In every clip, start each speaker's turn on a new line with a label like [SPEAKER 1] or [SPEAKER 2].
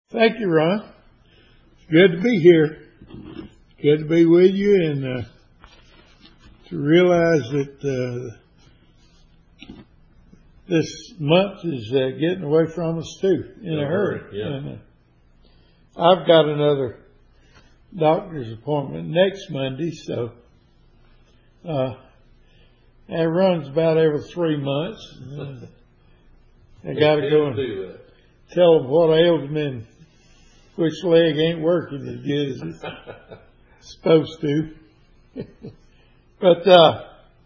[SPEAKER 1] Thank you, Ron. It's good to be here. Good to be with you and to realize that this month is getting away from us too in a hurry.
[SPEAKER 2] Yeah.
[SPEAKER 1] And, I've got another doctor's appointment next Monday, so it runs about every 3 months. I got to go and tell them what ails me and which leg ain't working as good as it's supposed to. But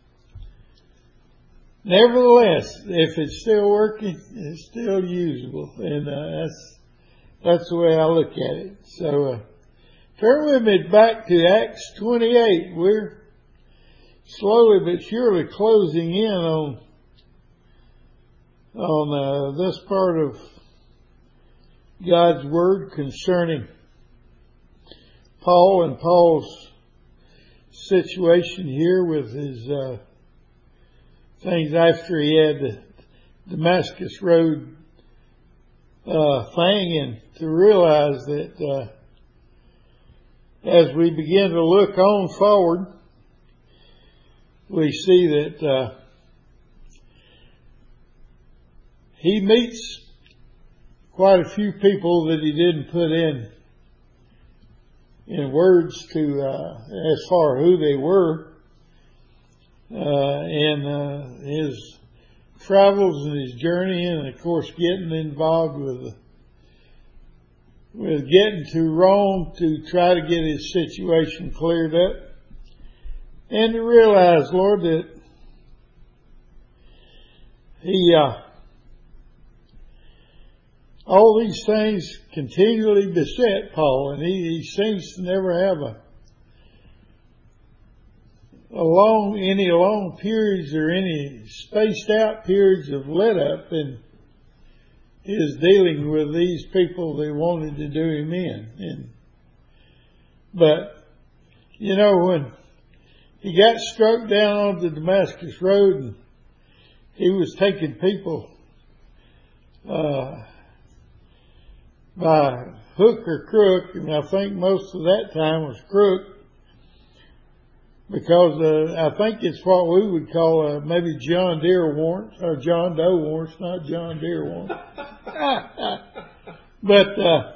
[SPEAKER 1] nevertheless, if it's still working, it's still usable, and that's the way I look at it. So turn with me back to Acts 28. We're slowly but surely closing in on this part of God's Word concerning Paul and Paul's situation here with his things after he had the Damascus Road thing, and to realize that as we begin to look on forward, we see that he meets quite a few people that he didn't put in words to as far who they were, and his travels and his journey, and of course getting involved with getting to Rome to try to get his situation cleared up, and to realize, Lord, that he all these things continually beset Paul, and he seems to never have any long periods or any spaced out periods of let up in his dealing with these people that wanted to do him in. But when he got struck down on the Damascus Road, and he was taking people by hook or crook, and I think most of that time was crook, because I think it's what we would call maybe John Deere warrants, or John Doe warrants, not John Deere warrants. But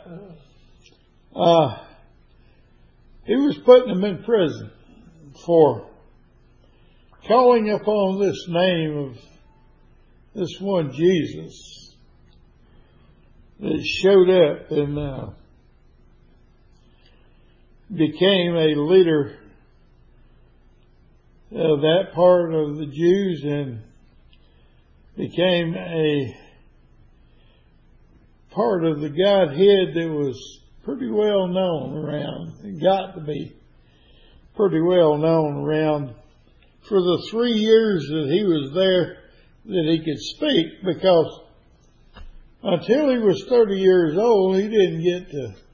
[SPEAKER 1] he was putting them in prison for calling upon this name of this one Jesus that showed up and became a leader of that part of the Jews, and became a part of the Godhead that was pretty well known around. It got to be pretty well known around for the 3 years that he was there that he could speak, because until he was 30 years old, he didn't get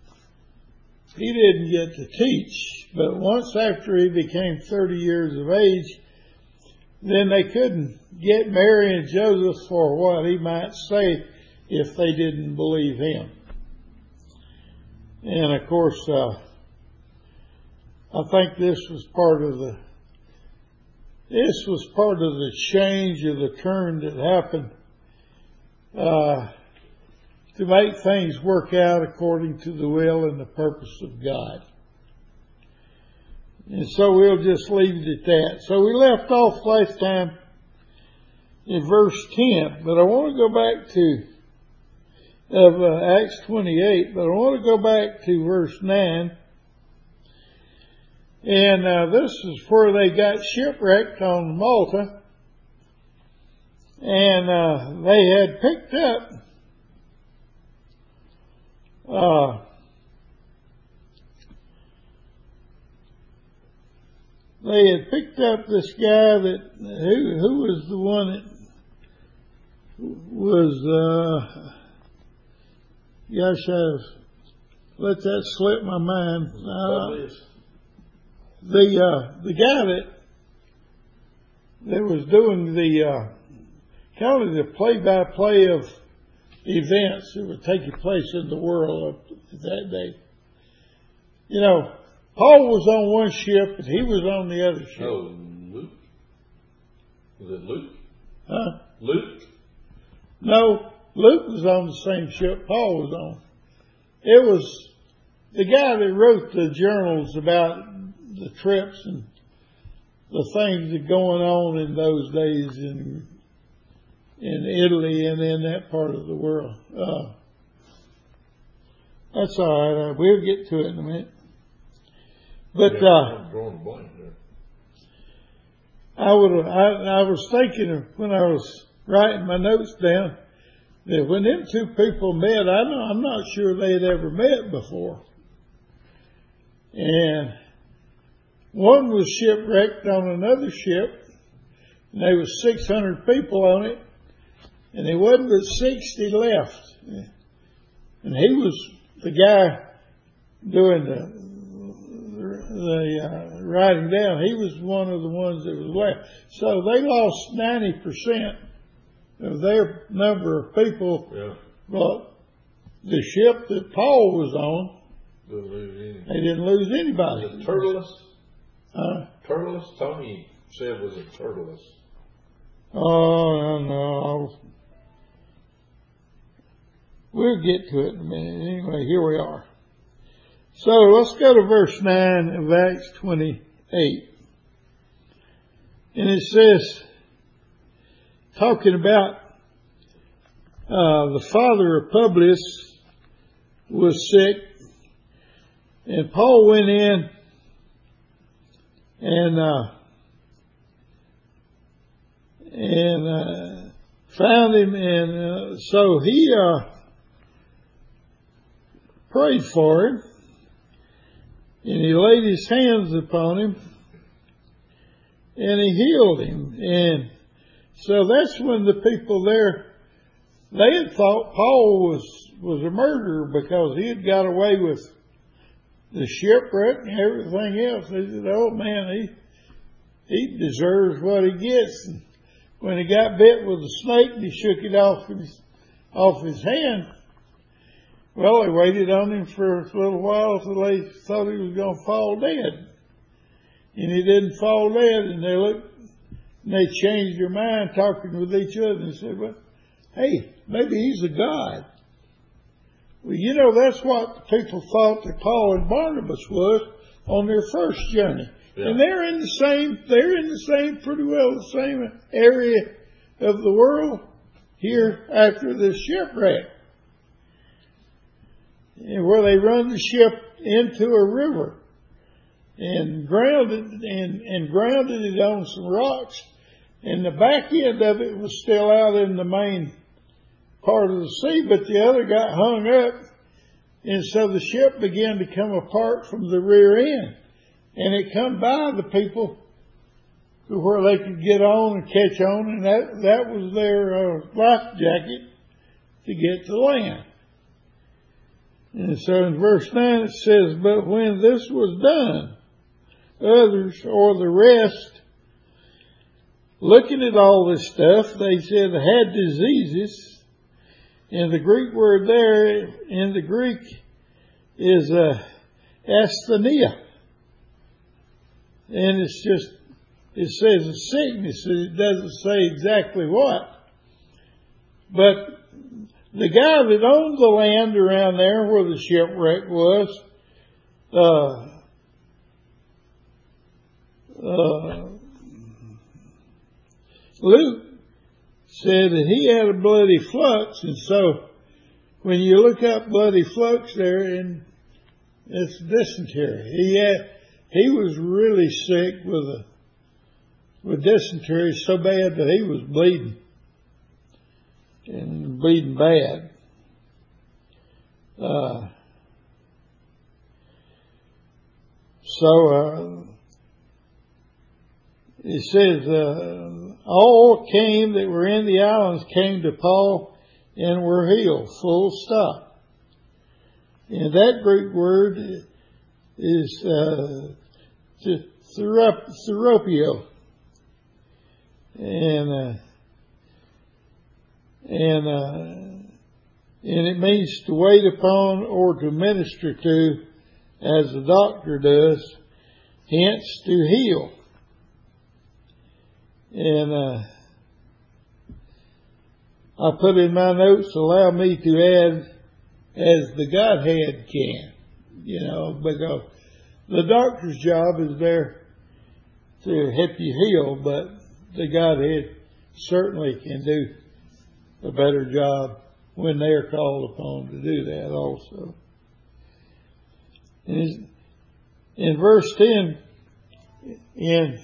[SPEAKER 1] to teach. But once after he became 30 years of age, then they couldn't get Mary and Joseph for what he might say if they didn't believe him. And of course, I think this was part of the change, of the turn that happened to make things work out according to the will and the purpose of God. And so we'll just leave it at that. So we left off last time in verse 10, but I want to go back to Acts 28, but I want to go back to verse 9. And this is where they got shipwrecked on Malta, and they had picked up this guy who was the one that was I've let that slip my mind. The guy that was doing the kind of the play-by-play of events that were taking place in the world at that day. You know, Paul was on one ship and he was on the other ship.
[SPEAKER 2] No, Luke. Was it Luke?
[SPEAKER 1] Huh?
[SPEAKER 2] Luke?
[SPEAKER 1] No, Luke was on the same ship Paul was on. It was the guy that wrote the journals about the trips and the things that going on in those days in Italy and in that part of the world. That's all right. We'll get to it in a minute. But
[SPEAKER 2] I'm drawing a blank there.
[SPEAKER 1] I was thinking of when I was writing my notes down that when them two people met, I'm not sure they'd ever met before. And one was shipwrecked on another ship, and there was 600 people on it, and there wasn't but 60 left. And he was the guy doing the writing down. He was one of the ones that was left. So they lost 90% of their number of people.
[SPEAKER 2] Yeah.
[SPEAKER 1] But the ship that Paul was on,
[SPEAKER 2] Didn't lose any.
[SPEAKER 1] they didn't lose anybody.
[SPEAKER 2] Was it Turtles?
[SPEAKER 1] Huh?
[SPEAKER 2] Tony said was it Turtles?
[SPEAKER 1] Oh, no. We'll get to it in a minute. Anyway, here we are. So let's go to verse 9 of Acts 28. And it says, talking about the father of Publius was sick, and Paul went in and found him, and so he prayed for him, and he laid his hands upon him, and he healed him. And so that's when the people there, they had thought Paul was a murderer because he had got away with the shipwreck and everything else. They said, oh man, he deserves what he gets. And when he got bit with a snake and he shook it off his hand, well, they waited on him for a little while till they thought he was going to fall dead. And he didn't fall dead, and they looked, and they changed their mind talking with each other and said, well, hey, maybe he's a god. Well, you know, that's what the people thought that Paul and Barnabas was on their first journey. Yeah. And they're in the same, pretty well the same area of the world here after the shipwreck. Where they run the ship into a river and grounded it on some rocks, and the back end of it was still out in the main part of the sea, but the other got hung up, and so the ship began to come apart from the rear end, and it come by the people to where they could get on and catch on, and that was their life jacket to get to land. And so in verse 9 it says, but when this was done, others or the rest, looking at all this stuff, they said they had diseases. And the Greek word there in the Greek is asthenia. And it says a sickness. It doesn't say exactly what. But the guy that owned the land around there where the shipwreck was, Luke said that he had a bloody flux, and so when you look up bloody flux there, and it's dysentery. He was really sick with dysentery so bad that he was bleeding. And bleeding bad. It says, all came that were in the islands came to Paul and were healed. Full stop. And that Greek word is theropio. And And it means to wait upon or to minister to, as the doctor does, hence to heal. And I put in my notes, allow me to add, as the Godhead can, because the doctor's job is there to help you heal, but the Godhead certainly can do a better job when they're called upon to do that also. And in verse 10, in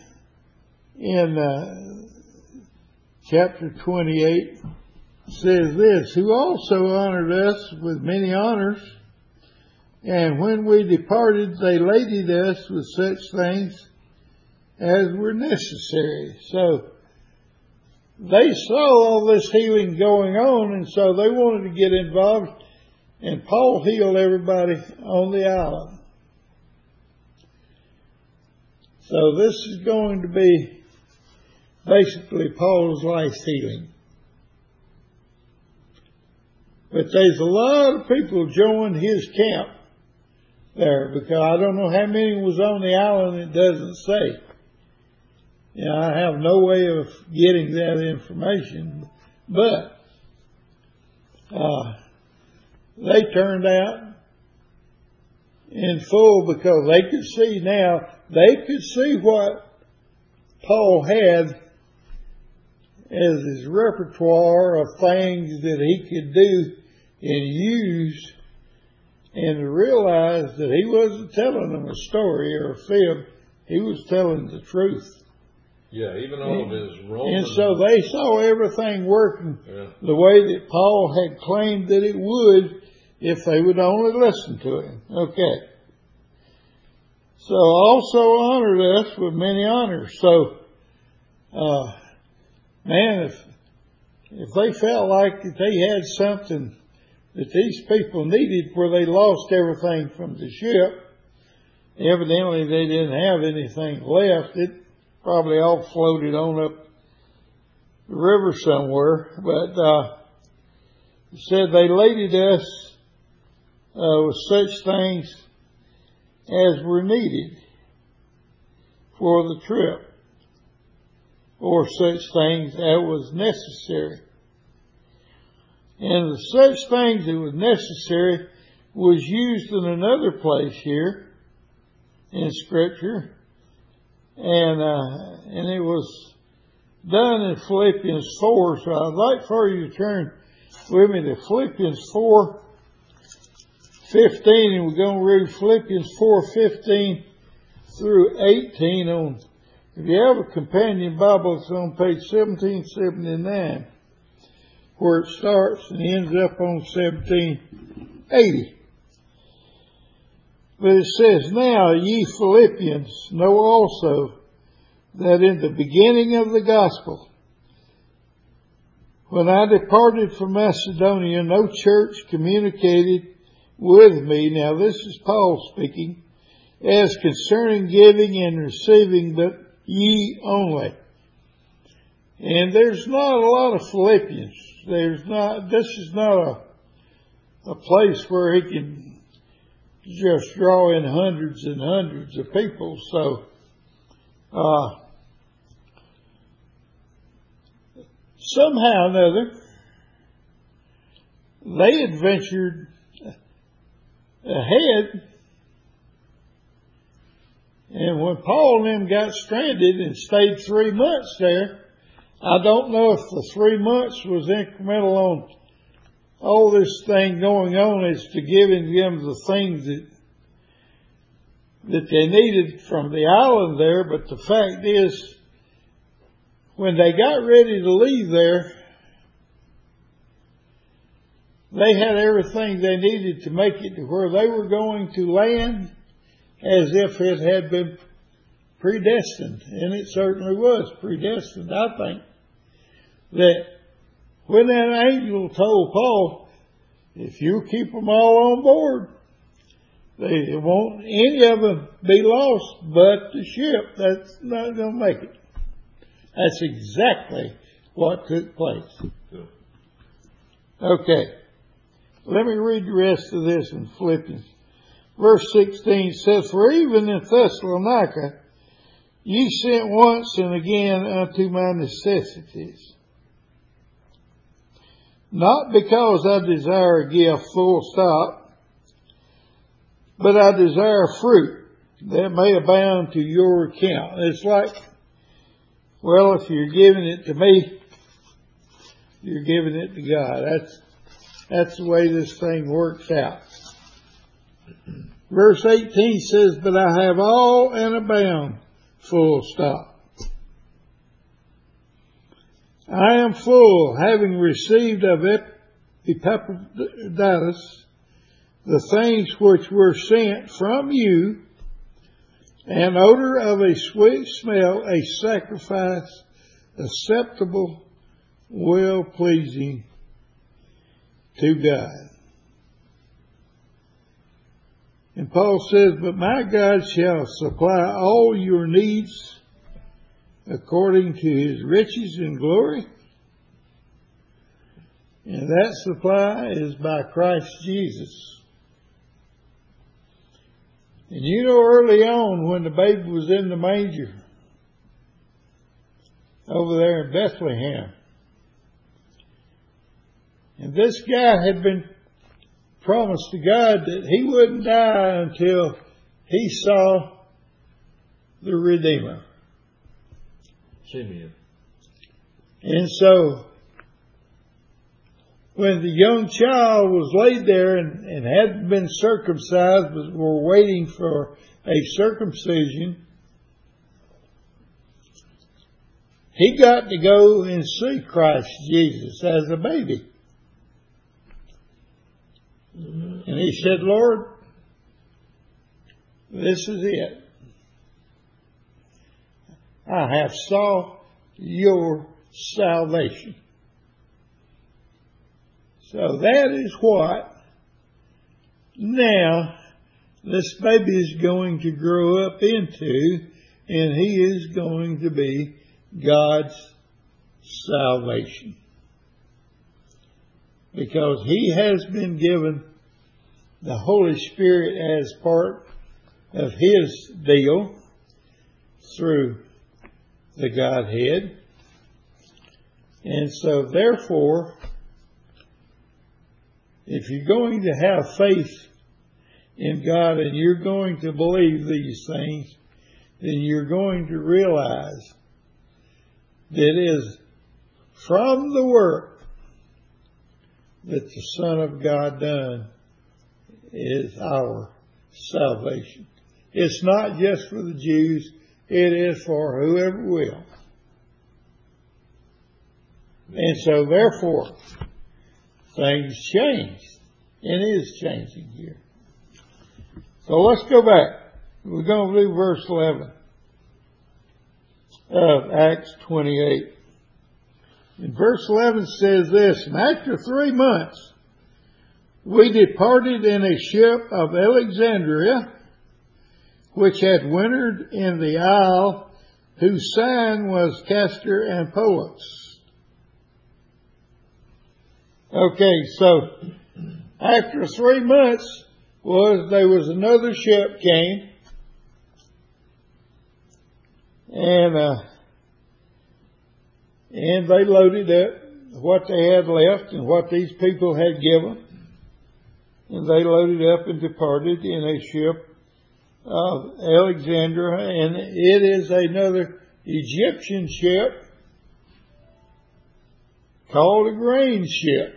[SPEAKER 1] chapter 28, says this, who also honored us with many honors, and when we departed, they laded us with such things as were necessary. So they saw all this healing going on, and so they wanted to get involved, and Paul healed everybody on the island. So this is going to be basically Paul's life's healing. But there's a lot of people joined his camp there, because I don't know how many was on the island, it doesn't say. I have no way of getting that information, but they turned out in full, because they could see now, they could see what Paul had as his repertoire of things that he could do and use, and to realize that he wasn't telling them a story or a fib, he was telling the truth.
[SPEAKER 2] Yeah, even all of his Roman.
[SPEAKER 1] And so they saw everything working the way that Paul had claimed that it would, if they would only listen to him. Okay. So also honored us with many honors. So, man, if they felt like that they had something that these people needed where they lost everything from the ship, evidently they didn't have anything left. It probably all floated on up the river somewhere. But it said they laded us with such things as were needed for the trip, or such things that was necessary. And the such things that was necessary was used in another place here in Scripture, and it was done in Philippians 4. So I'd like for you to turn with me to Philippians 4:15, and we're going to read Philippians 4:15 through 18 on. If you have a companion Bible, it's on page 1779, where it starts and ends up on 1780. But it says, now ye Philippians know also that in the beginning of the gospel, when I departed from Macedonia, no church communicated with me. Now this is Paul speaking, as concerning giving and receiving, but ye only. And there's not a lot of Philippians. This is not a place where he can just draw in hundreds and hundreds of people. So, somehow or another, they adventured ahead. And when Paul and them got stranded and stayed 3 months there, I don't know if the 3 months was incremental on all this thing going on as to giving them the things that they needed from the island there. But the fact is, when they got ready to leave there, they had everything they needed to make it to where they were going to land, as if it had been predestined. And it certainly was predestined, I think. That when that angel told Paul, if you keep them all on board, they won't any of them be lost but the ship. That's not going to make it. That's exactly what took place. Okay. Let me read the rest of this in Philippians. Verse 16 says, For even in Thessalonica ye sent once and again unto my necessities. Not because I desire a gift, full stop, but I desire fruit that may abound to your account. It's like, well, if you're giving it to me, you're giving it to God. That's the way this thing works out. Verse 18 says, But I have all and abound, full stop. I am full, having received of Epaphroditus the things which were sent from you, an odor of a sweet smell, a sacrifice acceptable, well-pleasing to God. And Paul says, But my God shall supply all your needs according to his riches and glory. And that supply is by Christ Jesus. And you know, early on when the baby was in the manger over there in Bethlehem, and this guy had been promised to God that he wouldn't die until he saw the Redeemer.
[SPEAKER 2] Simeon.
[SPEAKER 1] And so, when the young child was laid there and hadn't been circumcised, but were waiting for a circumcision, he got to go and see Christ Jesus as a baby. And he said, Lord, this is it. I have saw your salvation. So that is what now this baby is going to grow up into, and he is going to be God's salvation. Because he has been given the Holy Spirit as part of his deal through the Godhead. And so therefore, if you're going to have faith in God and you're going to believe these things, then you're going to realize that it is from the work that the Son of God done is our salvation. It's not just for the Jews, it is for whoever will. And so therefore, things changed. It is changing here. So let's go back. We're going to do verse 11 of Acts 28. And verse 11 says this, And after 3 months, we departed in a ship of Alexandria, which had wintered in the isle, whose sign was Castor and Pollux. Okay, so after 3 months there was another ship came, and they loaded up what they had left and what these people had given. And they loaded up and departed in a ship of Alexandria. And it is another Egyptian ship called a grain ship.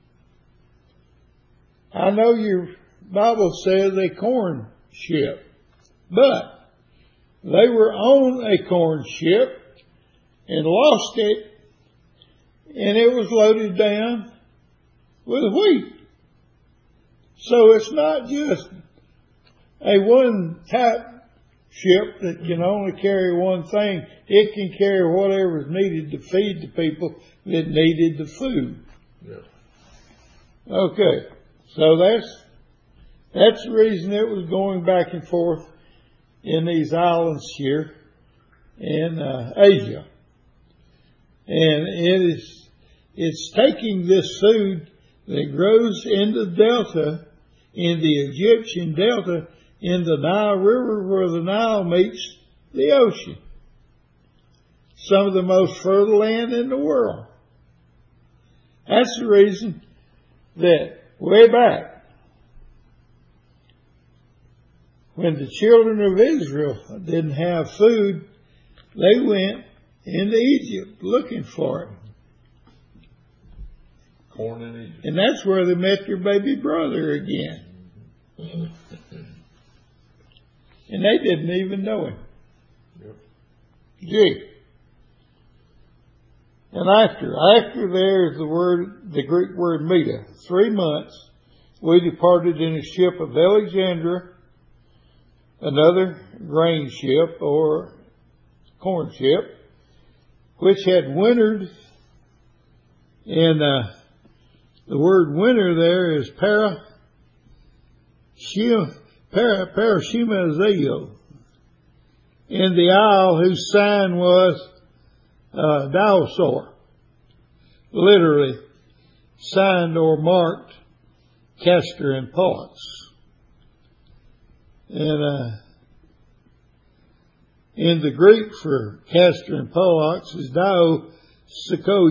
[SPEAKER 1] I know your Bible says a corn ship, but they were on a corn ship and lost it, and it was loaded down with wheat. So it's not just a one type ship that can only carry one thing. It can carry whatever is needed to feed the people that needed the food.
[SPEAKER 2] Yeah.
[SPEAKER 1] Okay, so that's the reason it was going back and forth in these islands here in Asia. And it's taking this food that grows in the delta, in the Egyptian delta, in the Nile River where the Nile meets the ocean. Some of the most fertile land in the world. That's the reason that way back, when the children of Israel didn't have food, they went into Egypt looking for it.
[SPEAKER 2] Corn in Egypt.
[SPEAKER 1] And that's where they met their baby brother again. And they didn't even know him.
[SPEAKER 2] Yep.
[SPEAKER 1] Gee. And after there is the Greek word meta. 3 months we departed in a ship of Alexandria, another grain ship or corn ship, which had wintered, and the word winter there is parashimazeo, in the isle whose sign was Dinosaur, literally signed or marked Castor and Pollux. And in the Greek for Castor and Pollux is Dio Siko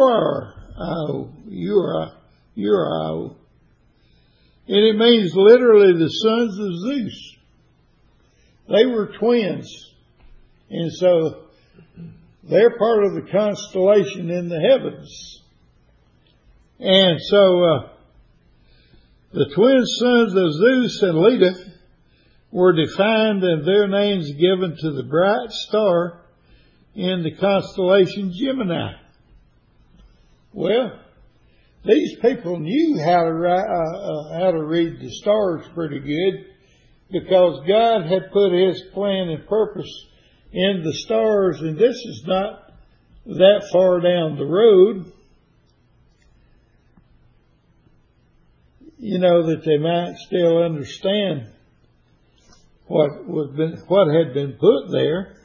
[SPEAKER 1] Urao. And it means literally the sons of Zeus. They were twins. And so they're part of the constellation in the heavens. And so the twin sons of Zeus and Leda were defined and their names given to the bright star in the constellation Gemini. Well, these people knew how to read the stars pretty good, because God had put His plan and purpose in the stars, and this is not that far down the road. You know, that they might still understand what had been put there.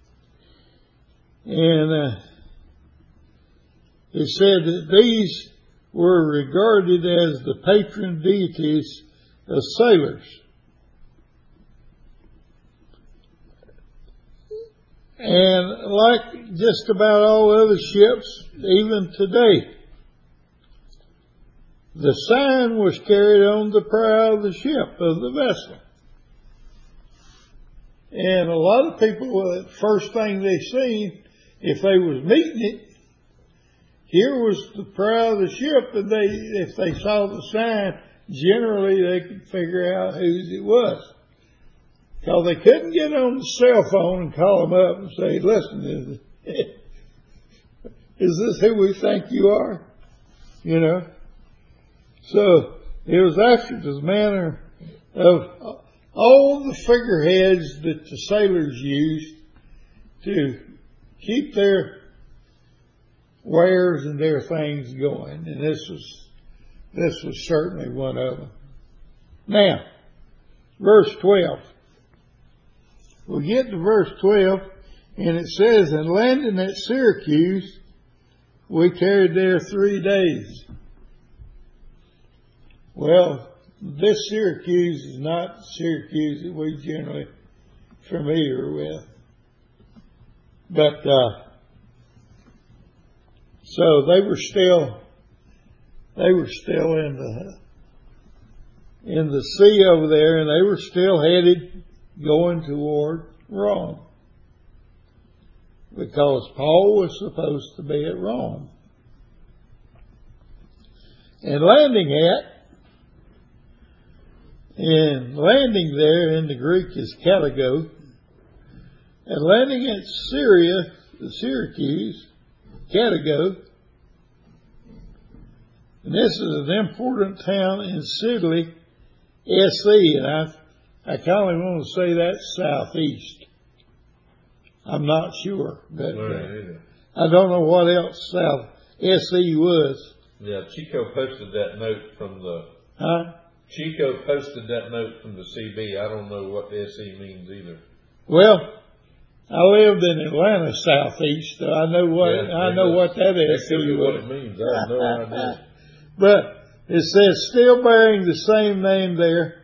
[SPEAKER 1] And it said that these were regarded as the patron deities of sailors. And like just about all other ships, even today, the sign was carried on the prow of the ship, of the vessel. And a lot of people, the first thing they seen, if they was meeting it, here was the prow of the ship, and if they saw the sign, generally they could figure out whose it was. Because they couldn't get on the cell phone and call them up and say, listen, is this who we think you are? You know? So it was after the manner of all the figureheads that the sailors used to keep their wares and their things going. And this was certainly one of them. Now, verse 12. We'll get to verse 12, and it says, and landing at Syracuse, we tarried there 3 days. Well, this Syracuse is not Syracuse that we generally familiar with. But, so they were still in the sea over there, and they were still headed going toward Rome, because Paul was supposed to be at Rome. And landing there in the Greek is katago, and landing at Syracuse, katago, and this is an important town in Sidley, SE, and I kind of want to say that's southeast. I'm not sure, but I don't know what else south SE was.
[SPEAKER 2] Yeah, Chico posted that note from the.
[SPEAKER 1] Huh?
[SPEAKER 2] Chico posted that note from the CB. I don't know what SE means either.
[SPEAKER 1] Well, I lived in Atlanta southeast, so I know what that SE was.
[SPEAKER 2] What it means, I have no idea.
[SPEAKER 1] But It says, still bearing the same name there,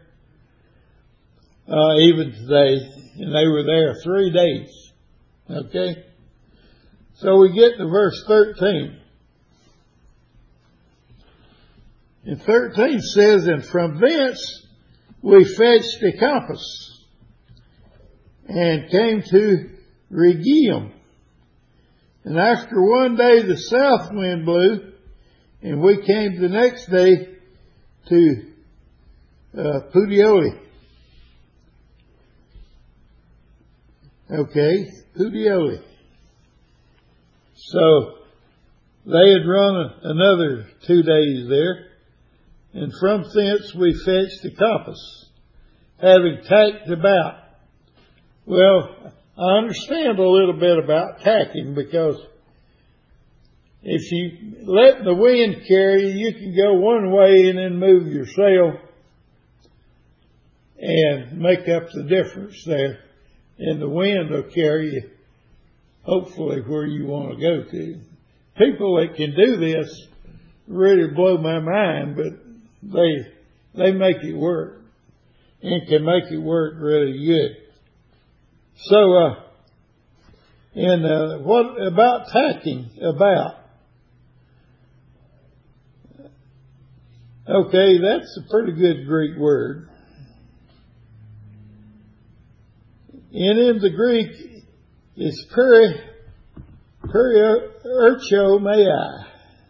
[SPEAKER 1] even today. And they were there 3 days. Okay? So we get to verse 13. And 13 says, and from thence we fetched a compass and came to Rhegium. And after 1 day the south wind blew, and we came the next day to Puteoli. Okay, Puteoli. So they had run another 2 days there, and from thence we fetched a compass, having tacked about. Well, I understand a little bit about tacking, because if you let the wind carry you, you can go one way and then move your sail and make up the difference there. And the wind will carry you, hopefully, where you want to go to. People that can do this really blow my mind, but they make it work, and can make it work really good. So, what about tacking about? Okay, that's a pretty good Greek word. And in the Greek, it's periochomai.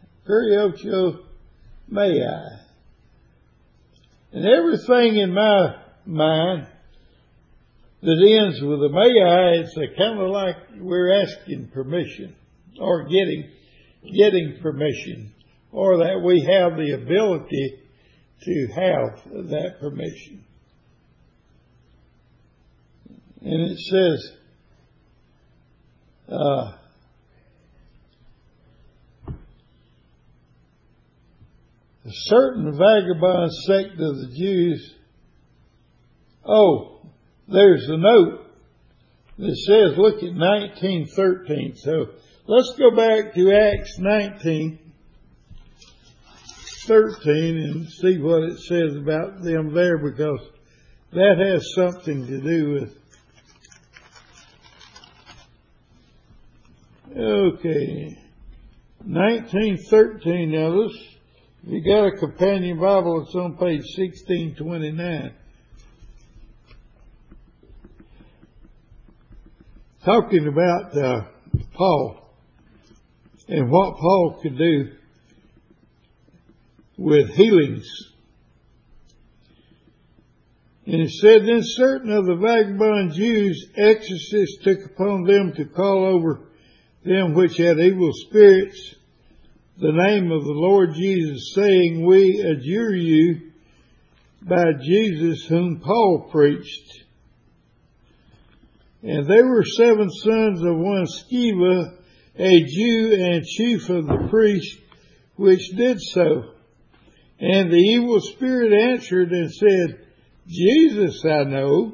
[SPEAKER 1] Periochomai. And everything in my mind that ends with a mai, it's a kind of like we're asking permission, or getting permission, or that we have the ability to have that permission. And it says, a certain vagabond sect of the Jews. Oh, there's a note that says, look at 19:13. So let's go back to Acts 19:13 and see what it says about them there, because that has something to do with. Okay, 19:13. Now this, if you got a companion Bible, it's on page 1629. Talking about Paul and what Paul could do with healings. And it said, then certain of the vagabond Jews, exorcists, took upon them to call over them which had evil spirits the name of the Lord Jesus, saying, we adjure you by Jesus whom Paul preached. And there were 7 sons of one Sceva, a Jew and chief of the priests, which did so. And the evil spirit answered and said, Jesus I know,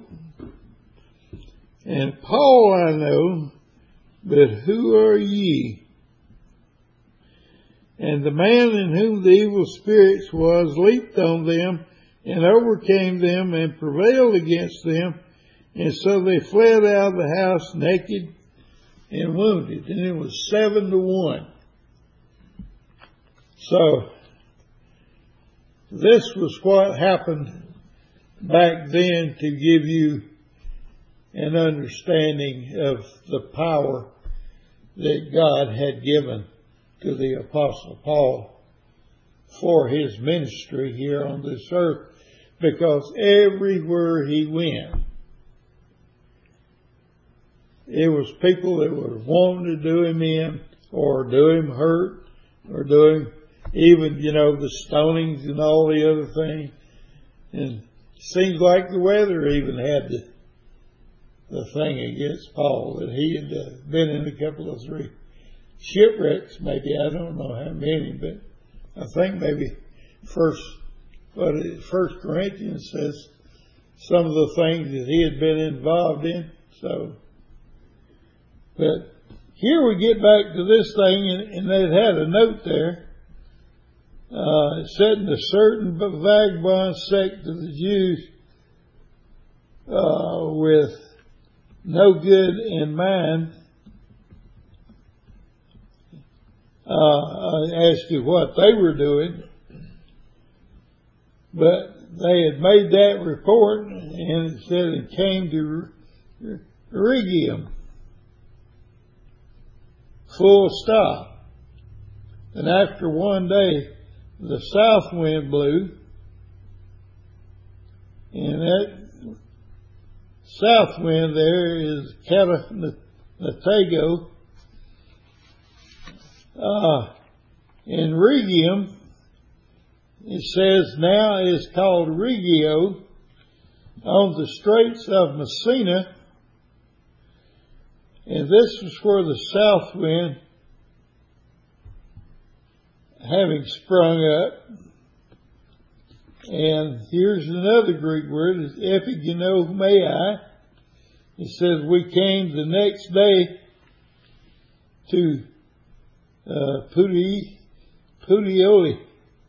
[SPEAKER 1] and Paul I know, but who are ye? And the man in whom the evil spirits was leaped on them and overcame them and prevailed against them. And so they fled out of the house naked and wounded. And it was 7-1. So this was what happened back then, to give you an understanding of the power that God had given to the Apostle Paul for his ministry here on this earth, because everywhere he went, it was people that were wanting to do him in, or do him hurt, or do him even, the stonings and all the other things. And it seems like the weather even had the thing against Paul, that he had been in a couple of 3 shipwrecks, maybe. I don't know how many, but I think maybe First Corinthians says some of the things that he had been involved in. So, but here we get back to this thing, and it had a note there. It said, in a certain vagabond sect of the Jews, with no good in mind, as to what they were doing, but they had made that report, and it said it came to Rhegium. Full stop. And after one day, the south wind blew, and that south wind there is Catanatago. In Rhegium, it says now is called Regio, on the Straits of Messina, and this was where the south wind, having sprung up. And here's another Greek word, is epigenomai. It says, we came the next day to Puteoli,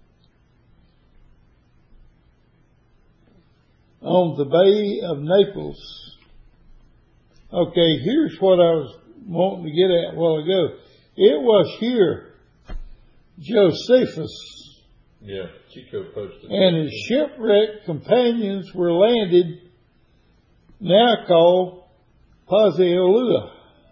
[SPEAKER 1] on the Bay of Naples. Okay, here's what I was wanting to get at a while ago. It was here Josephus
[SPEAKER 2] Chico posted
[SPEAKER 1] and his shipwrecked companions were landed, now called Pozzuoli.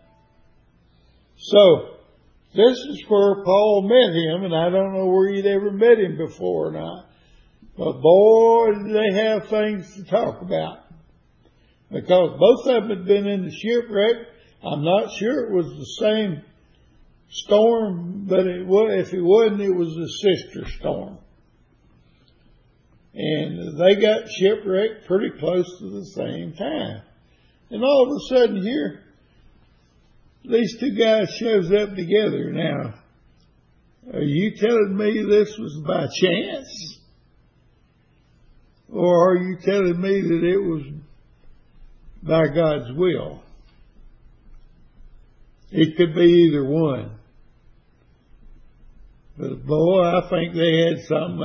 [SPEAKER 1] So, this is where Paul met him, and I don't know where he'd ever met him before or not. But boy, did they have things to talk about. Because both of them had been in the shipwreck. I'm not sure it was the same storm, but if it wasn't, it was a sister storm. And they got shipwrecked pretty close to the same time. And all of a sudden here, these two guys shows up together. Now, are you telling me this was by chance? Or are you telling me that it was by God's will? It could be either one. But boy, I think they had something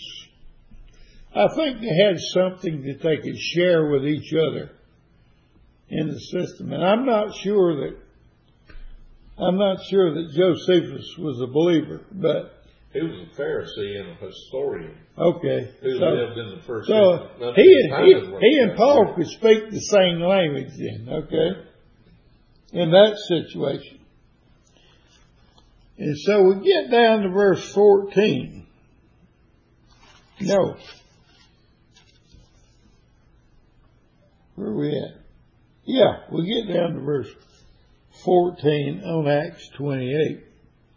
[SPEAKER 1] that they could share with each other in the system. And I'm not sure that Josephus was a believer, but
[SPEAKER 2] he was a Pharisee and a historian.
[SPEAKER 1] Okay.
[SPEAKER 2] Who lived in the first
[SPEAKER 1] century. So he and Paul could speak the same language then, okay? In that situation. And so we get down to verse 14. No. Where are we at? Yeah, we get down to verse 14 on Acts 28.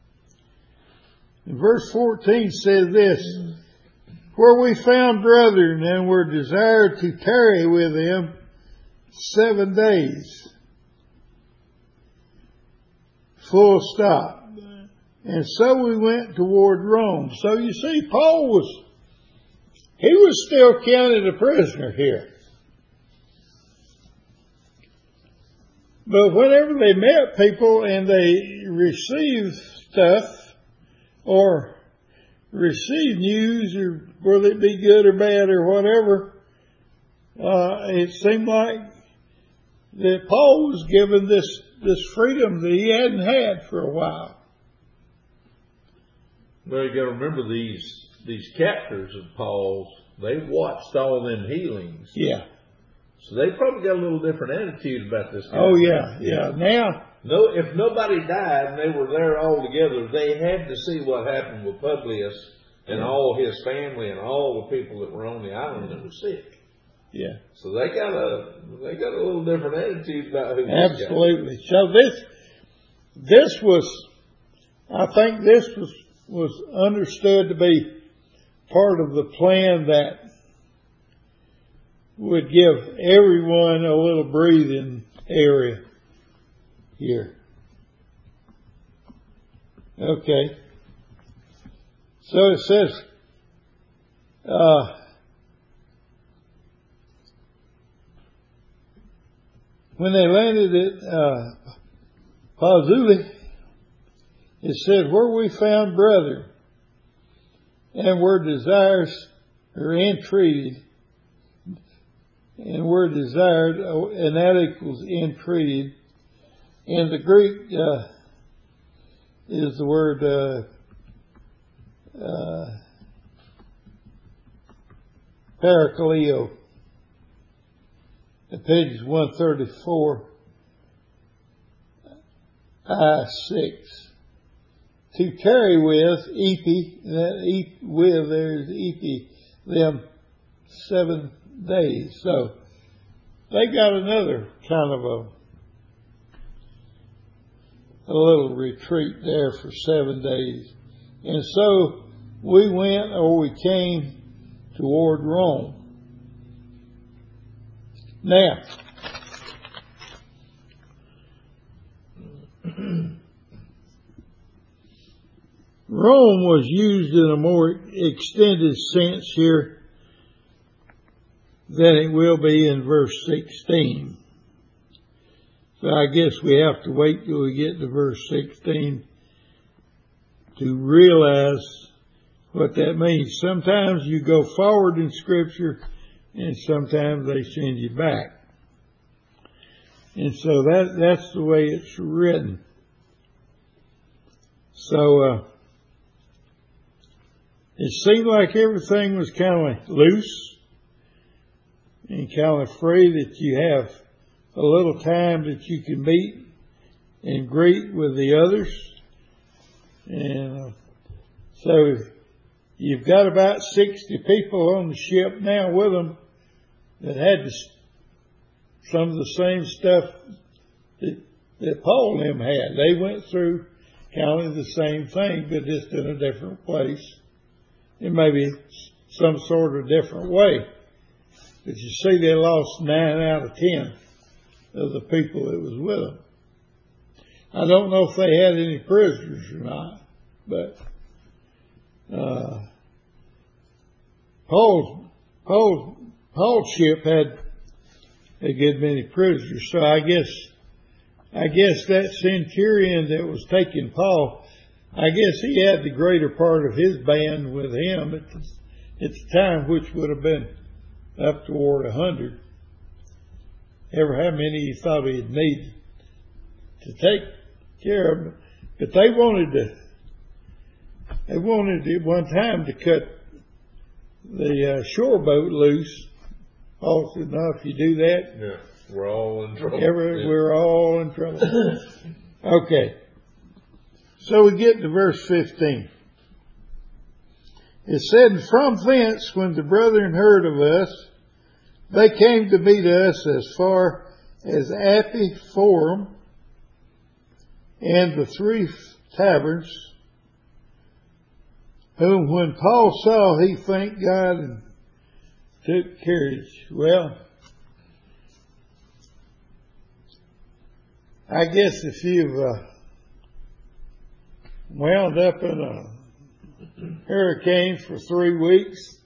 [SPEAKER 1] And verse 14 says this, where we found brethren and were desired to tarry with them 7 days. Full stop. And so we went toward Rome. So you see, Paul was still counted a prisoner here. But whenever they met people and they received stuff or received news, or whether it be good or bad or whatever, it seemed like that Paul was given this freedom that he hadn't had for a while.
[SPEAKER 2] Well, you got to remember these captors of Paul's, they watched all them healings.
[SPEAKER 1] Yeah.
[SPEAKER 2] So they probably got a little different attitude about this.
[SPEAKER 1] Oh, yeah, yeah. Now,
[SPEAKER 2] if nobody died and they were there all together, they had to see what happened with Publius and all his family and all the people that were on the island that were sick.
[SPEAKER 1] Yeah.
[SPEAKER 2] So they got a little different attitude about who.
[SPEAKER 1] Absolutely. So this was, I think this was understood to be part of the plan that would give everyone a little breathing area here. Okay. So it says, when they landed at Pozzuoli, it said, where we found brethren and were desirous or entreated, and were desired, and that equals entreated. In the Greek is the word parakaleo. At page 134, I-6. To carry with, epi, that with, there's epi, them 7 days. So they got another kind of a little retreat there for 7 days. And so we went, or we came toward Rome. Now, Rome was used in a more extended sense here than it will be in verse 16. So I guess we have to wait till we get to verse 16 to realize what that means. Sometimes you go forward in Scripture and sometimes they send you back. And so that's the way it's written. So it seemed like everything was kind of loose and kind of free, that you have a little time that you can meet and greet with the others. And so you've got about 60 people on the ship now with them that had some of the same stuff that Paul and them had. They went through kind of the same thing, but just in a different place. It may be some sort of different way. But you see, they lost 9 out of 10 of the people that was with them. I don't know if they had any prisoners or not, but Paul's ship had a good many prisoners. So I guess that centurion that was taking Paul, I guess he had the greater part of his band with him at the time, which would have been up toward 100. Ever how many he thought he'd need to take care of them. But they wanted at one time to cut the shore boat loose. Paul said, no, if you do that,
[SPEAKER 2] yeah, we're all in trouble.
[SPEAKER 1] We're all in trouble. Okay. So we get to verse 15. It said, and from thence, when the brethren heard of us, they came to meet us as far as Appii Forum and the 3 taverns, whom when Paul saw, he thanked God and took courage. Well, I guess if you've wound up in a hurricane for 3 weeks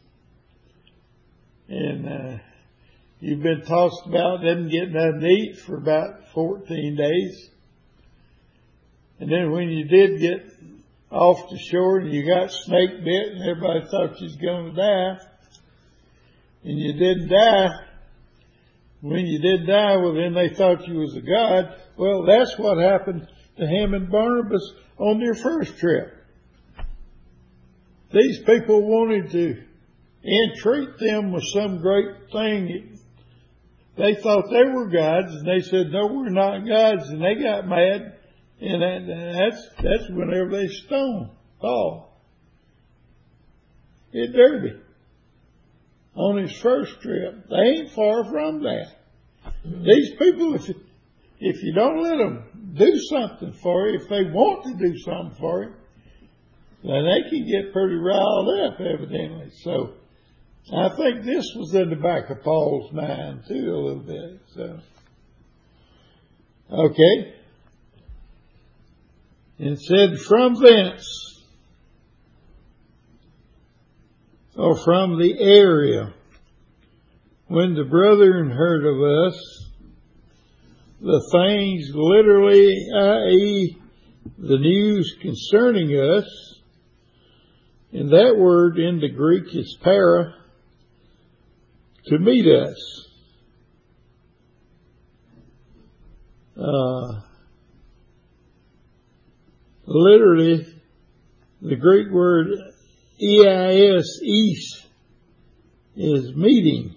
[SPEAKER 1] and you've been tossed about, didn't get nothing to eat for about 14 days. And then when you did get off the shore and you got snake bit and everybody thought you was going to die, and you didn't die. When you did die, well, then they thought you was a god. Well, that's what happened to him and Barnabas on their first trip. These people wanted to entreat them with some great thing. They thought they were gods, and they said, no, we're not gods, and they got mad, and that's whenever they stoned Paul at Derby on his first trip. They ain't far from that. These people, if you don't let them do something for you, if they want to do something for you, then they can get pretty riled up, evidently. So I think this was in the back of Paul's mind too, a little bit. So, okay. And said, from thence, or from the area, when the brethren heard of us, the things literally, i.e., the news concerning us, And that word in the Greek is para, to meet us. Literally, the Greek word eis, is meeting.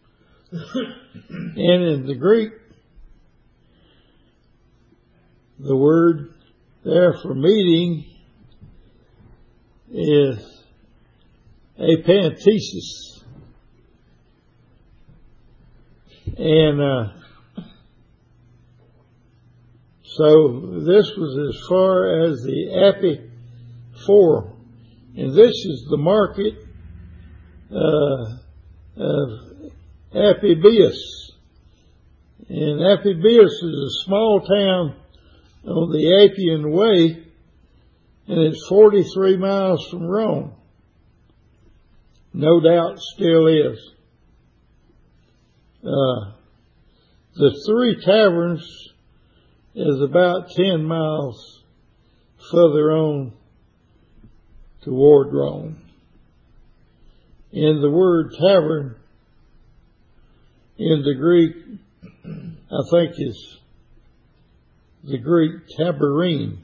[SPEAKER 1] And in the Greek, the word there for meeting is apantesis. And so this was as far as the Appii Forum. And this is the market of Apibius. And Apibius is a small town on the Appian Way, and it's 43 miles from Rome. No doubt still is. The Three Taverns is about 10 miles further on toward Rome. And the word tavern in the Greek, I think, is the Greek taberine,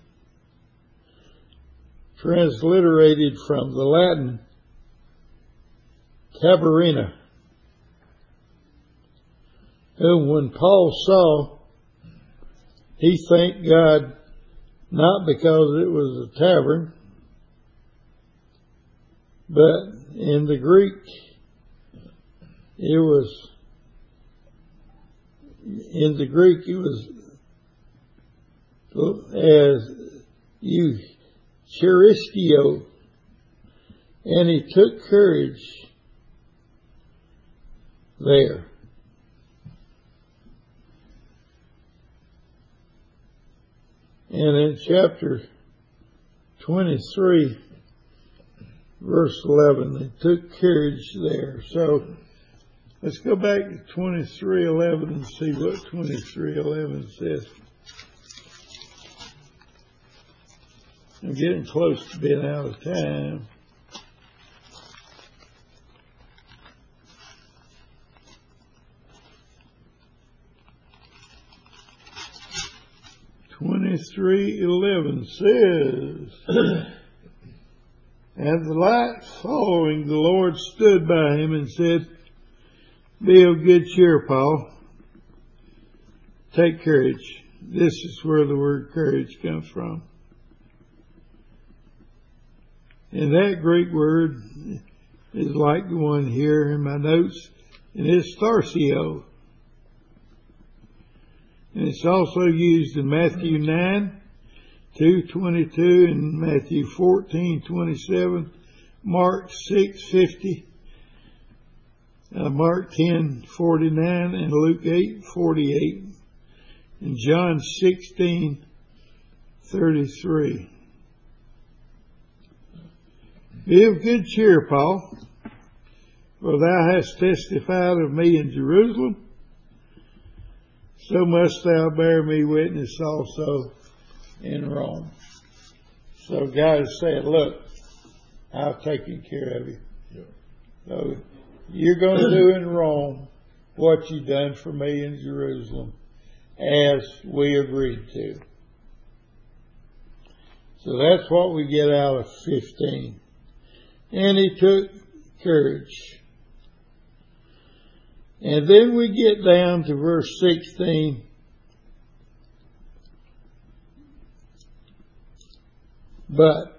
[SPEAKER 1] transliterated from the Latin taberina, whom when Paul saw, he thanked God not because it was a tavern, but in the Greek, it was as Eucharistio, and he took courage there. And in chapter 23, verse 11, they took courage there. So let's go back to 23:11 and see what 23:11 says. I'm getting close to being out of time. (23:11) says, And the light following the Lord stood by him and said, Be of good cheer, Paul. Take courage. This is where the word courage comes from. And that Greek word is like the one here in my notes, and it's tharsio. And it's also used in Matthew 9:2-22, and Matthew 14:27, Mark 6:50, Mark 10:49, and Luke 8:48, and John 16:33. Be of good cheer, Paul, for thou hast testified of me in Jerusalem, so must thou bear me witness also in Rome. So God is saying, look, I've taken care of you. Yeah. So you're going to do in Rome what you've done for me in Jerusalem, as we agreed to. So that's what we get out of 15. And he took courage. And then we get down to verse 16. But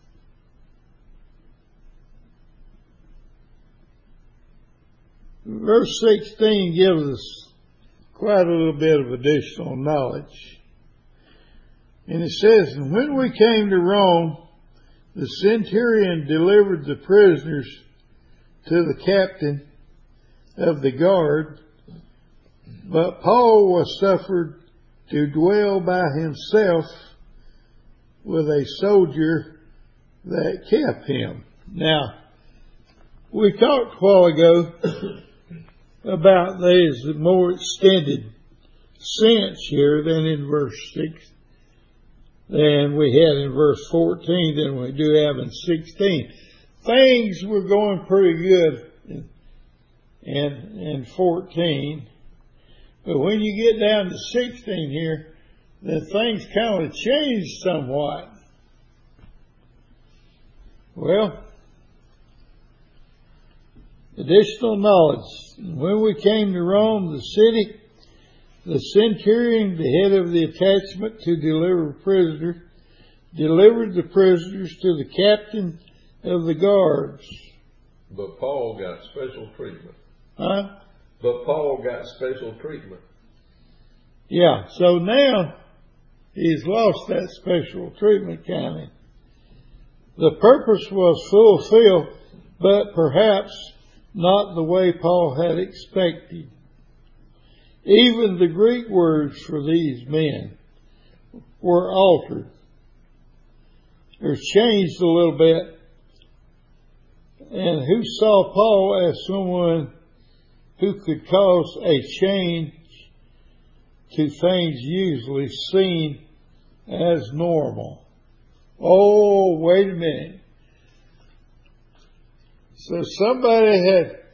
[SPEAKER 1] verse 16 gives us quite a little bit of additional knowledge. And it says, And when we came to Rome, the centurion delivered the prisoners to the captain of the guard, but Paul was suffered to dwell by himself with a soldier that kept him. Now, we talked a while ago about there's a more extended sense here than in verse 6, than we had in verse 14, than we do have in 16. things were going pretty good in 14. But when you get down to 16 here, then things kind of changed somewhat. Well, additional knowledge. When we came to Rome, the city, the centurion, the head of the attachment to deliver prisoners, delivered the prisoners to the captain of the guards.
[SPEAKER 2] But Paul got special treatment.
[SPEAKER 1] Huh?
[SPEAKER 2] But Paul got special treatment.
[SPEAKER 1] Yeah, so now he's lost that special treatment kind of. The purpose was fulfilled, but perhaps not the way Paul had expected. Even the Greek words for these men were altered. They're changed a little bit. And who saw Paul as someone who could cause a change to things usually seen as normal? Oh, wait a minute. So somebody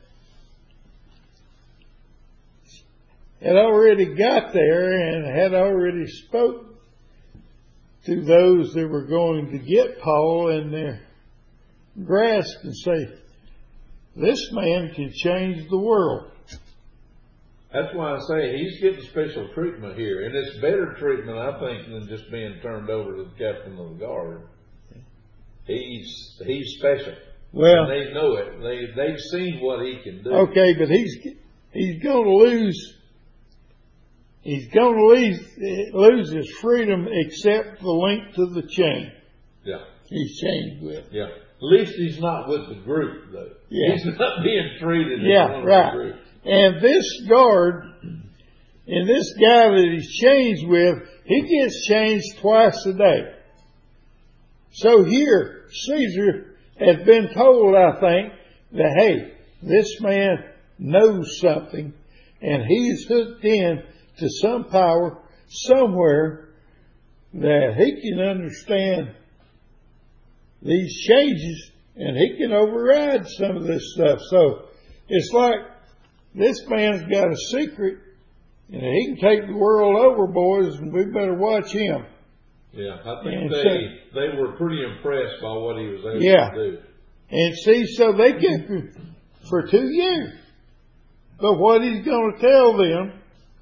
[SPEAKER 1] had already got there and had already spoke to those that were going to get Paul in their grasp and say, this man can change the world.
[SPEAKER 2] That's why I say he's getting special treatment here. And it's better treatment, I think, than just being turned over to the captain of the guard. He's special.
[SPEAKER 1] Well,
[SPEAKER 2] and they know it. They've seen what he can do.
[SPEAKER 1] Okay, but he's going to lose. He's going to lose his freedom except the length of the chain.
[SPEAKER 2] Yeah.
[SPEAKER 1] He's chained with.
[SPEAKER 2] Yeah. At least he's not with the group, though.
[SPEAKER 1] Yeah.
[SPEAKER 2] He's not being treated as one of the group.
[SPEAKER 1] And this guard, and this guy that he's chained with, he gets changed twice a day. So here, Caesar has been told, I think, that, hey, this man knows something, and he's hooked in to some power somewhere that he can understand these changes, and he can override some of this stuff. So it's like this man's got a secret, and he can take the world over, boys, and we better watch him.
[SPEAKER 2] Yeah, I think they were pretty impressed by what he was able to do.
[SPEAKER 1] And see, so they kept him for 2 years. But what he's going to tell them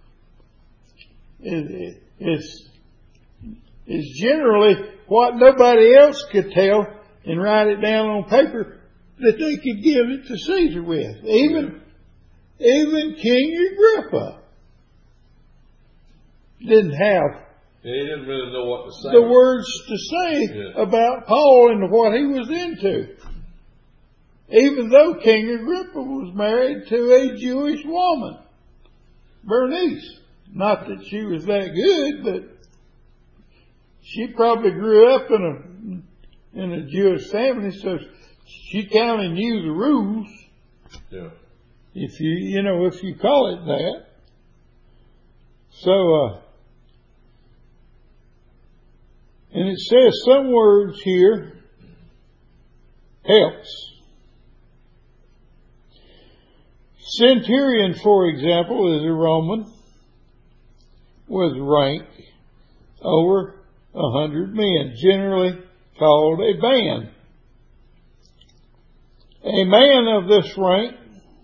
[SPEAKER 1] is generally what nobody else could tell and write it down on paper that they could give it to Caesar with. Even King Agrippa didn't have
[SPEAKER 2] he didn't really know what to say.
[SPEAKER 1] the words to say about Paul and what he was into. Even though King Agrippa was married to a Jewish woman, Bernice. Not that she was that good, but she probably grew up in a Jewish family, so she kind of knew the rules.
[SPEAKER 2] Yeah.
[SPEAKER 1] If you call it that. So, and it says some words here helps. Centurion, for example, is a Roman with rank over 100 men, generally called a band. A man of this rank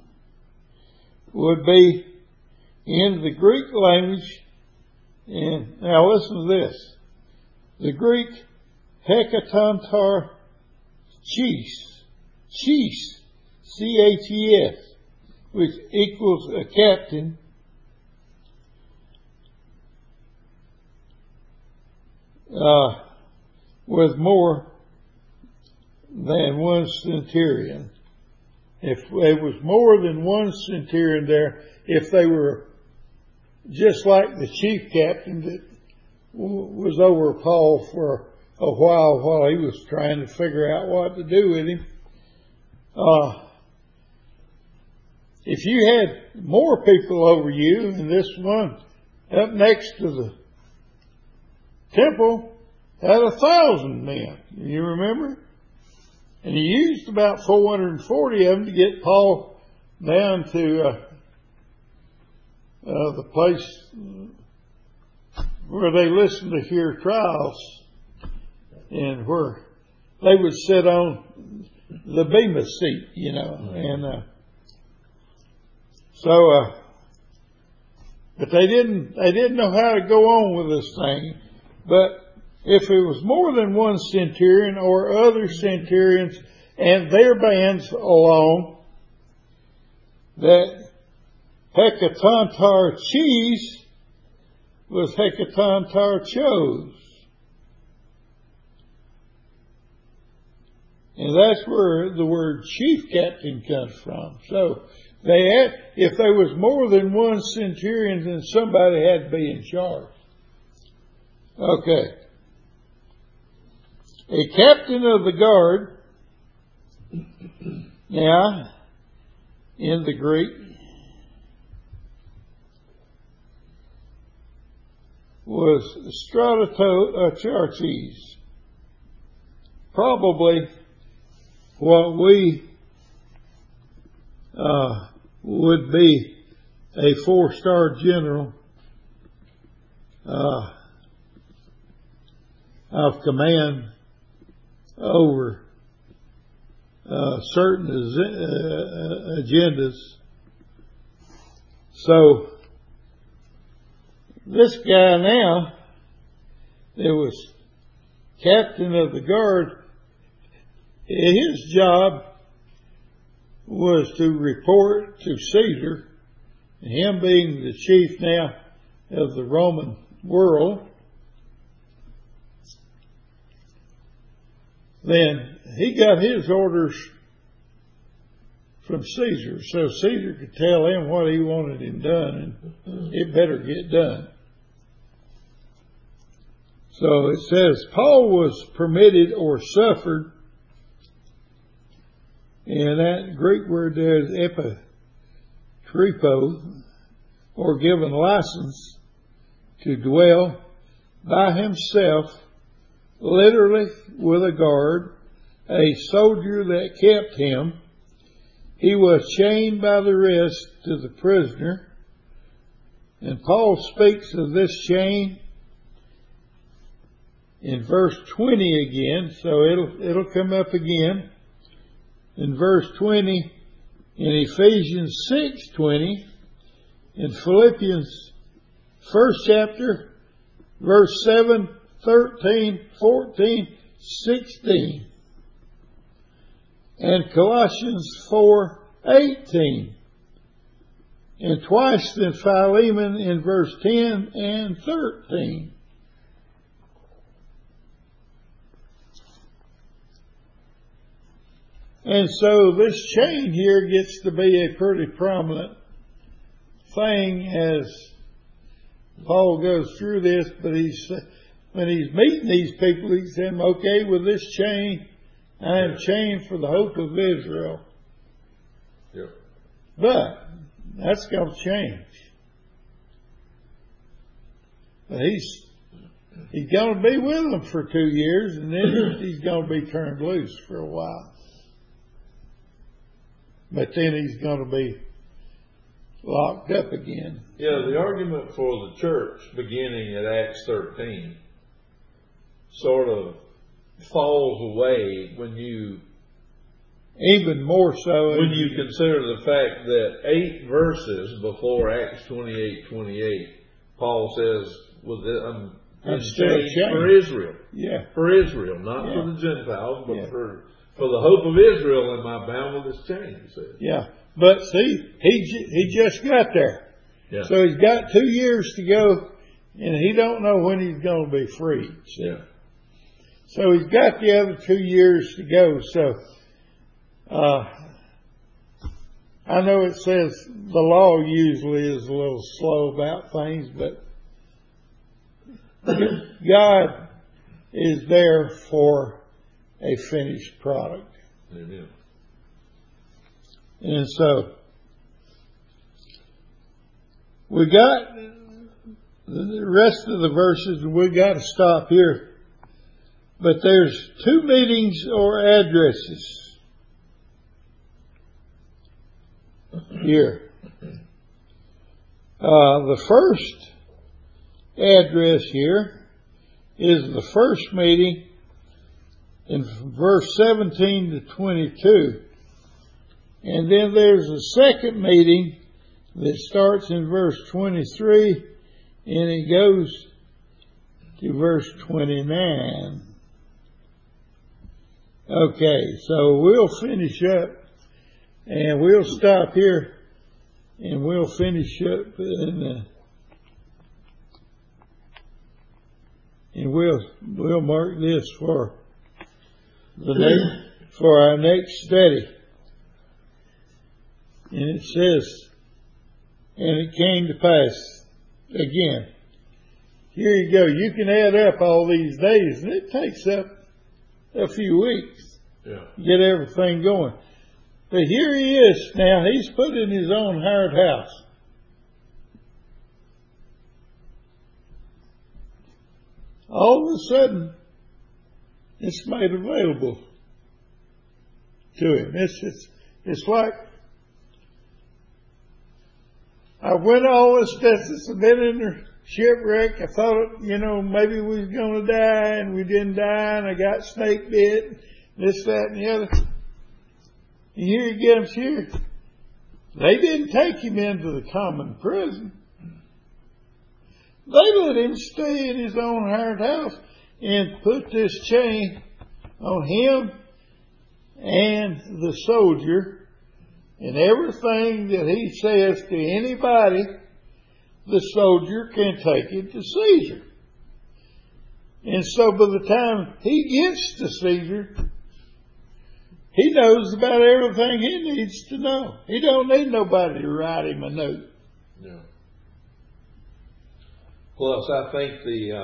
[SPEAKER 1] would be in the Greek language, and now listen to this, the Greek hekatontar chiefs, C-H-E-S, which equals a captain, with more than one centurion. If there was more than one centurion there, if they were just like the chief captain that was over Paul for a while he was trying to figure out what to do with him. If you had more people over you, and this one up next to the temple had 1,000 men, you remember? And he used about 440 of them to get Paul down to the place where they listened to hear trials, and where they would sit on the bema seat, and but they didn't know how to go on with this thing. But if it was more than one centurion or other centurions and their bands along, that Hecatontar cheese was Hecatontar chose. And that's where the word chief captain comes from. So if there was more than one centurion, then somebody had to be in charge. Okay. A captain of the guard, now, in the Greek, was Stratocharches. Probably what we would be a 4-star general of command over certain agendas. So this guy now, that was captain of the guard, his job was to report to Caesar, him being the chief now of the Roman world. Then he got his orders from Caesar, so Caesar could tell him what he wanted him done, and it better get done. So it says Paul was permitted or suffered, and that Greek word there is epitrepo, or given license to dwell by himself, literally with a guard, a soldier that kept him. He was chained by the wrist to the prisoner. And Paul speaks of this chain in verse 20 again, so it'll come up again. In verse 20, in Ephesians 6:20, in Philippians 1st chapter, verse 7, 13, 14, 16, and Colossians 4:18, and twice in Philemon in verse 10 and 13. And so this chain here gets to be a pretty prominent thing as Paul goes through this, but when he's meeting these people, he's saying, okay, with this chain, I am chained for the hope of Israel.
[SPEAKER 2] Yep.
[SPEAKER 1] But that's going to change. But he's going to be with them for 2 years, and then he's going to be turned loose for a while. But then he's going to be locked up again.
[SPEAKER 2] Yeah, the argument for the church beginning at Acts 13 sort of falls away when you
[SPEAKER 1] even more so
[SPEAKER 2] when you consider the fact that 8 verses before Acts 28:28, Paul says, I'm chained for Israel.
[SPEAKER 1] Yeah.
[SPEAKER 2] For Israel, not for the Gentiles, but for the hope of Israel am I bound with this chain, he says.
[SPEAKER 1] Yeah. But see, he just got there.
[SPEAKER 2] Yeah.
[SPEAKER 1] So he's got 2 years to go, and he don't know when he's going to be free. See?
[SPEAKER 2] Yeah.
[SPEAKER 1] So he's got the other 2 years to go. So I know it says the law usually is a little slow about things, but God is there for a finished product.
[SPEAKER 2] Amen.
[SPEAKER 1] And so we got the rest of the verses. We got to stop here But there's 2 meetings or addresses here. The first address here is the first meeting in verse 17 to 22. And then there's a second meeting that starts in verse 23 and it goes to verse 29. Okay, so we'll finish up and we'll stop here and we'll finish up and we'll mark this for for our next study. And it says, and it came to pass again. Here you go. You can add up all these days, and it takes up a few weeks.
[SPEAKER 2] Yeah.
[SPEAKER 1] Get everything going. But here he is now. He's put in his own hired house. All of a sudden, it's made available to him. It's like, I went all this distance. I've been in the shipwreck. I thought, maybe we was going to die, and we didn't die, and I got snake bit, this, that, and the other. And here he comes here. They didn't take him into the common prison. They let him stay in his own hired house and put this chain on him and the soldier, and everything that he says to anybody, the soldier can take it to Caesar. And so by the time he gets to Caesar, he knows about everything he needs to know. He don't need nobody to write him a note.
[SPEAKER 2] Yeah. Plus, I think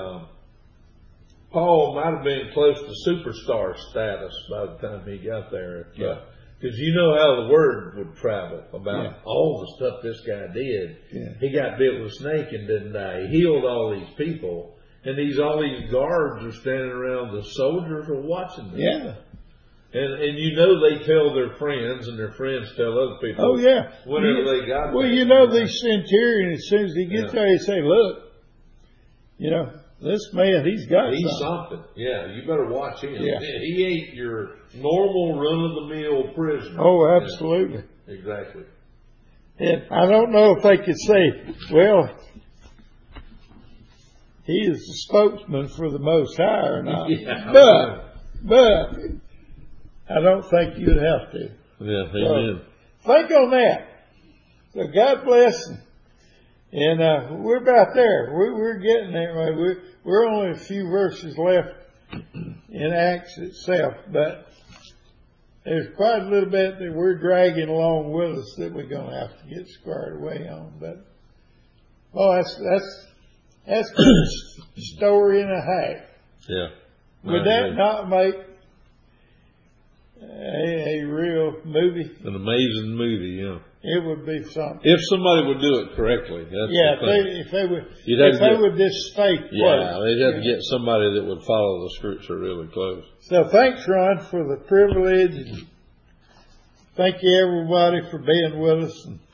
[SPEAKER 2] Paul might have been close to superstar status by the time he got there.
[SPEAKER 1] Yeah.
[SPEAKER 2] Because you know how the word would travel about all the stuff this guy did.
[SPEAKER 1] Yeah.
[SPEAKER 2] He got bit with a snake and didn't die. He healed all these people. And all these guards are standing around. The soldiers are watching them.
[SPEAKER 1] Yeah.
[SPEAKER 2] And they tell their friends, and their friends tell other people.
[SPEAKER 1] Oh, yeah.
[SPEAKER 2] Whenever they got
[SPEAKER 1] well,
[SPEAKER 2] there.
[SPEAKER 1] the centurion, as soon as he gets there, he say, look, this man, he's got
[SPEAKER 2] something. Yeah, you better watch him.
[SPEAKER 1] Yeah.
[SPEAKER 2] He ain't your normal run-of-the-mill prisoner.
[SPEAKER 1] Oh, absolutely.
[SPEAKER 2] Yeah, exactly.
[SPEAKER 1] And I don't know if they could say, well, he is the spokesman for the Most High or not.
[SPEAKER 2] Yeah.
[SPEAKER 1] But I don't think you'd have to.
[SPEAKER 2] Yeah, amen.
[SPEAKER 1] So, think on that. So God bless. And we're about there. We're getting there. We're only a few verses left in Acts itself, but there's quite a little bit that we're dragging along with us that we're going to have to get squared away on. But that's a story and a half.
[SPEAKER 2] Yeah.
[SPEAKER 1] Would that not make a real movie?
[SPEAKER 2] An amazing movie, yeah.
[SPEAKER 1] It would be something.
[SPEAKER 2] If somebody would do it correctly. That's
[SPEAKER 1] if they would just stay close.
[SPEAKER 2] Yeah, they'd have to get somebody that would follow the scripture really close.
[SPEAKER 1] So thanks, Ron, for the privilege. And thank you, everybody, for being with us. And